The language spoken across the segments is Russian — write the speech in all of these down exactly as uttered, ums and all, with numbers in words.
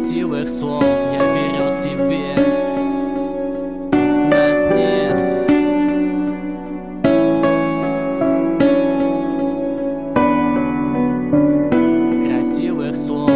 красивых слов. Я верил тебе, нас нет. Красивых слов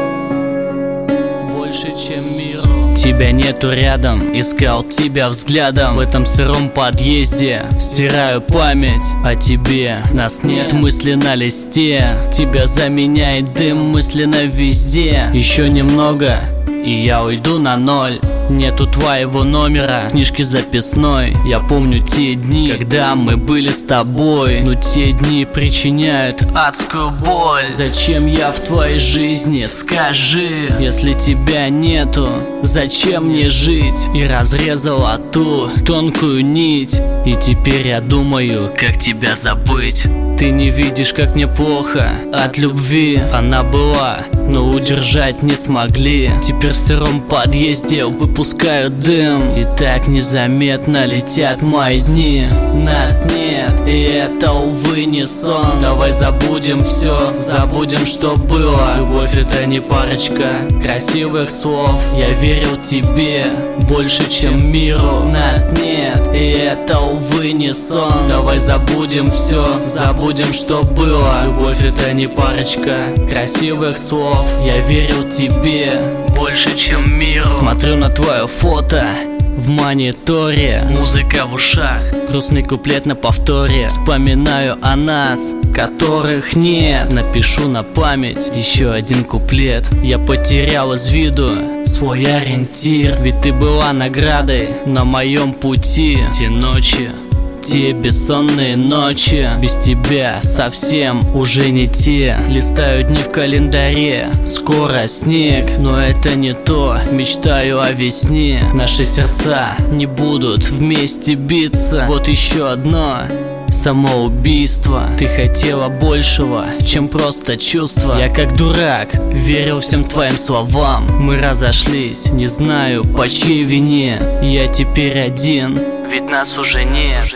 больше, чем миру. Тебя нету рядом, искал тебя взглядом в этом сыром подъезде. Стираю память о тебе, нас нет, мысли на листе. Тебя заменяет дым мысленно везде. Еще немного, и я уйду на ноль. Нету твоего номера, книжки записной. Я помню те дни, когда мы были с тобой. Но те дни причиняют адскую боль. Зачем я в твоей жизни, скажи? Если тебя нету, зачем мне жить? И разрезала ту тонкую нить. И теперь я думаю, как тебя забыть. Ты не видишь, как мне плохо от любви. Она была, но удержать не смогли. Теперь в сыром подъезде выпускают дым. И так незаметно летят мои дни. Нас нет, и это, увы, не сон. Давай забудем все, забудем, что было. Любовь — это не парочка красивых слов. Я верил тебе больше, чем миру. Нас нет, и это, увы, не сон. Давай забудем все, забудем, что было. Любовь — это не парочка красивых слов. Я верил тебе больше, чем миру. Смотрю на твое фото в мониторе, музыка в ушах, грустный куплет на повторе. Вспоминаю о нас, которых нет. Напишу на память еще один куплет. Я потерял из виду свой ориентир, ведь ты была наградой на моем пути. Те ночи, те бессонные ночи, без тебя совсем уже не те. Листаю дни в календаре, скоро снег, но это не то. Мечтаю о весне, наши сердца не будут вместе биться. Вот еще одно самоубийство. Ты хотела большего, чем просто чувства. Я как дурак верил всем твоим словам. Мы разошлись, не знаю по чьей вине. Я теперь один, ведь нас уже нет.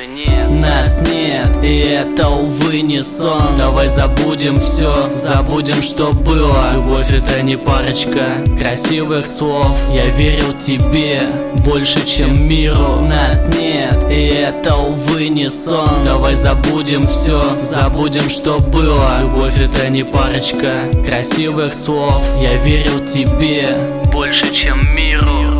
Нас нет, и это, увы, не сон. Давай забудем все, забудем, что было. Любовь — это не парочка красивых слов. Я верил тебе больше, чем миру. Нас нет, и это, увы, не сон. Давай забудем все, забудем, что было. Любовь — это не парочка красивых слов. Я верил тебе больше, чем миру.